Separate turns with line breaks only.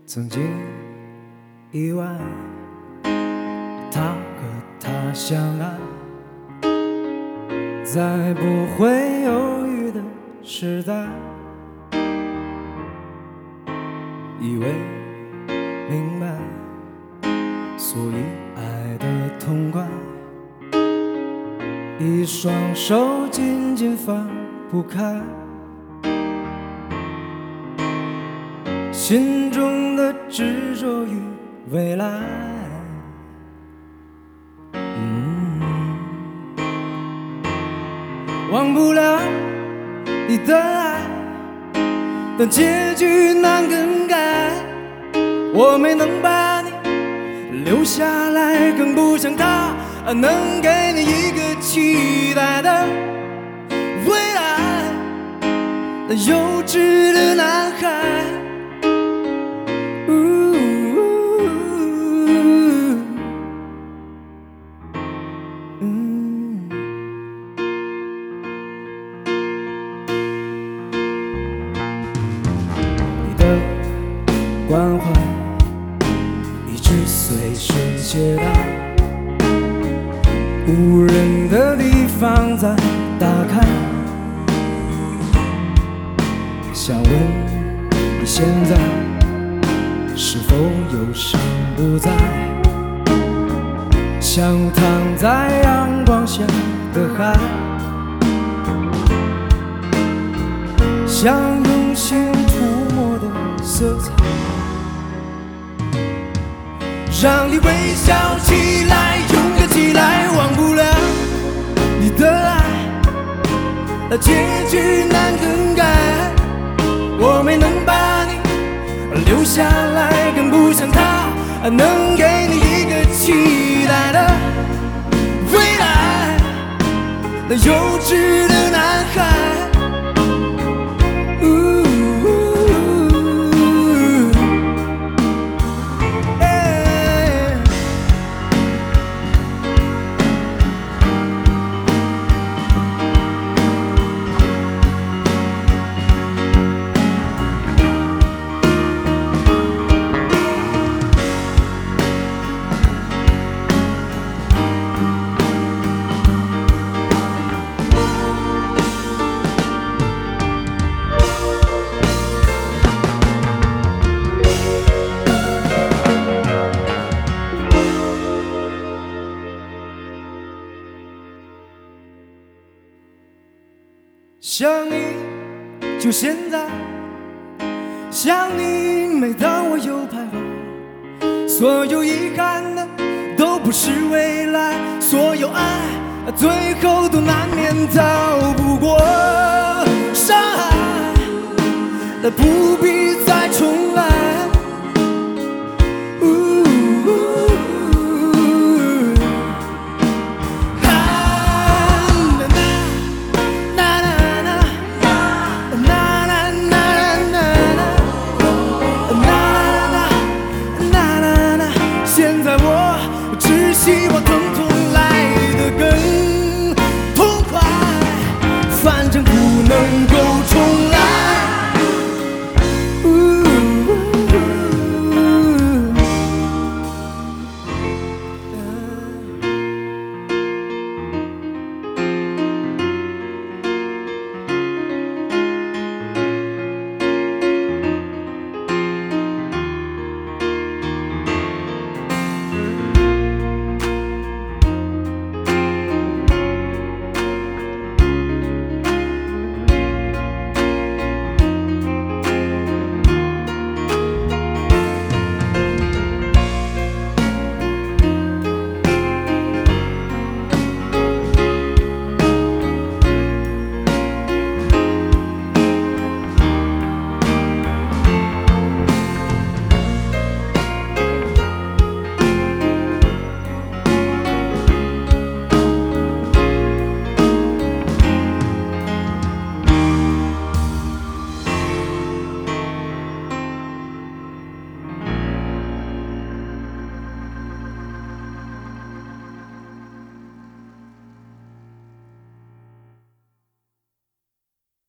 曾经意外，他和她相爱，在不会犹豫的时代，以为明白，所以爱的痛快，一双手紧紧放不开，心中的执着与未来。忘不了你的爱，但结局难更改。我没能把你留下来，更不像他能给你一个期待的未来。那幼稚的男孩，你的关怀一直随身携带，无人的地方再打开，想问你现在是否有心不在，像躺在阳光下的海，像用心涂抹的色彩，让你微笑起来，勇敢起来。忘不了你的爱，那结局难更改。我没能把你留下来，更不像他能给你一个期待的未来。那幼稚的男孩，想你就现在，想你每当我有徘徊，所有遗憾的都不是未来，所有爱最后都难免逃不过伤害，那不必再重来。